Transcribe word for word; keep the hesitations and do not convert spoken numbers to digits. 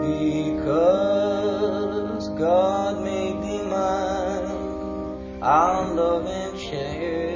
Because God made me mine, I'll love and cherish